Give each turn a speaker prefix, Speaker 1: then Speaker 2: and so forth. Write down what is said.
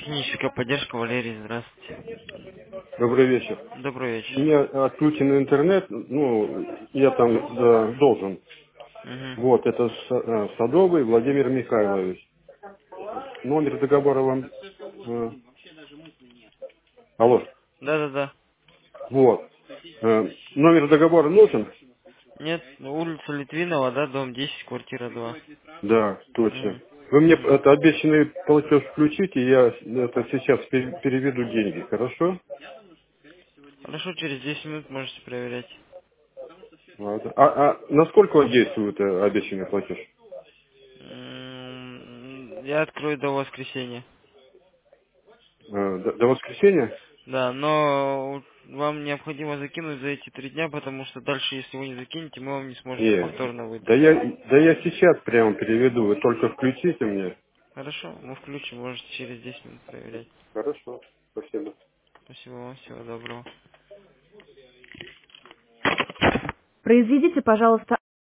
Speaker 1: Техническая поддержка, Валерий, здравствуйте.
Speaker 2: Добрый вечер.
Speaker 1: Добрый
Speaker 2: У
Speaker 1: вечер.
Speaker 2: меня отключен интернет, я там должен.
Speaker 1: Угу.
Speaker 2: Вот, это Садовый Владимир Михайлович. Номер договора вам... Алло.
Speaker 1: Да-да-да.
Speaker 2: Вот. Номер договора нужен?
Speaker 1: Нет, улица Литвинова, да, дом 10, квартира 2.
Speaker 2: Да, точно.
Speaker 1: Угу.
Speaker 2: Вы мне
Speaker 1: Угу.
Speaker 2: это обещанный платеж включите, я это сейчас переведу деньги, хорошо?
Speaker 1: Хорошо, через 10 минут можете проверять.
Speaker 2: Ладно. А насколько он действует обещанный платеж?
Speaker 1: Я открою до воскресенья.
Speaker 2: До воскресенья?
Speaker 1: Да, но вам необходимо закинуть за эти 3 дня, потому что дальше, если вы не закинете, мы вам не сможем повторно
Speaker 2: Да
Speaker 1: выдать.
Speaker 2: я сейчас прямо переведу, вы только включите мне.
Speaker 1: Хорошо, мы включим, можете через 10 минут проверять.
Speaker 2: Хорошо, спасибо.
Speaker 1: Спасибо вам, всего доброго.
Speaker 3: Произведите, пожалуйста,